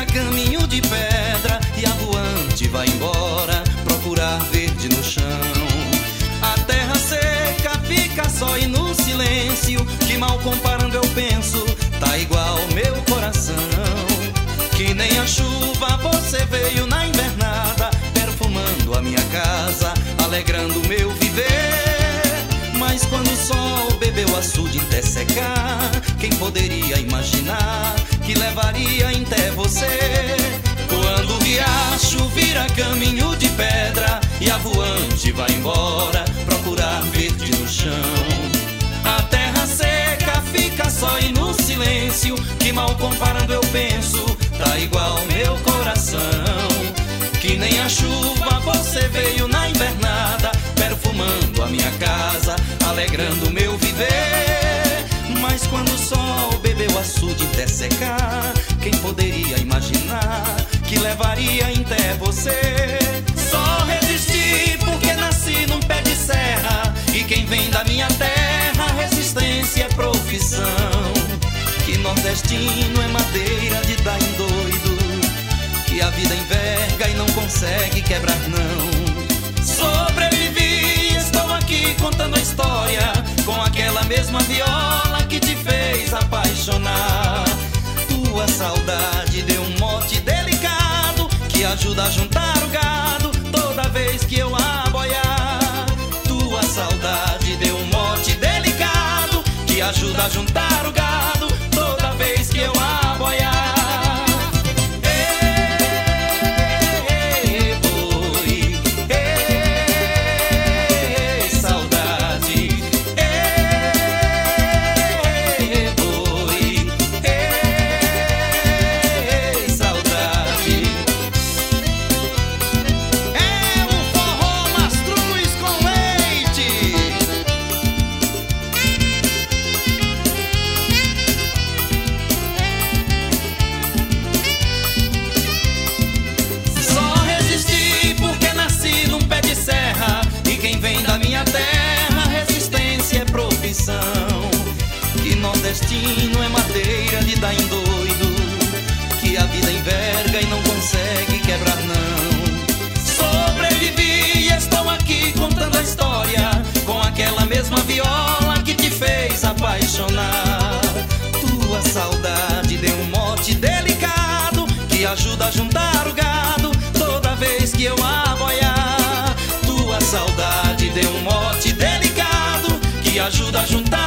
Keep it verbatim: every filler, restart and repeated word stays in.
caminho de pedra e a voante vai embora procurar verde no chão. A terra seca fica só e no silêncio, que mal comparando eu penso, tá igual meu coração. Que nem a chuva você veio na invernada, perfumando a minha casa, alegrando meu viver. Mas quando o sol bebeu açude até secar, quem poderia imaginar que levaria até você? Quando o riacho vira caminho de pedra e a voante vai embora procurar verde no chão. A terra seca fica só e no silêncio, que mal comparando eu penso, tá igual meu coração. Que nem a chuva você veio na invernada, perfumando a minha casa, alegrando meu viver. Mas quando o sol bebeu açude até secar, quem poderia imaginar que levaria até você? Só resisti porque nasci num pé de serra, e quem vem da minha terra, resistência é profissão. Que nordestino é madeira de dar em doido, que a vida enverga e não consegue quebrar não. Sobrevivi, estou aqui contando a história, com aquela mesma viola que te fez apaixonar. Tua saudade deu um mote delicado, que ajuda a juntar o gado toda vez que eu aboiar. Tua saudade deu um mote delicado, que ajuda a juntar o gado toda vez que eu aboiar. Que nordestino é madeira de dar em doido, que a vida enverga e não consegue quebrar não. Sobrevivi e estou aqui contando a história, com aquela mesma viola que te fez apaixonar. Tua saudade deu um mote delicado, que ajuda a juntar o gado toda vez que eu aboiar. Tua saudade deu um mote delicado, que ajuda a juntar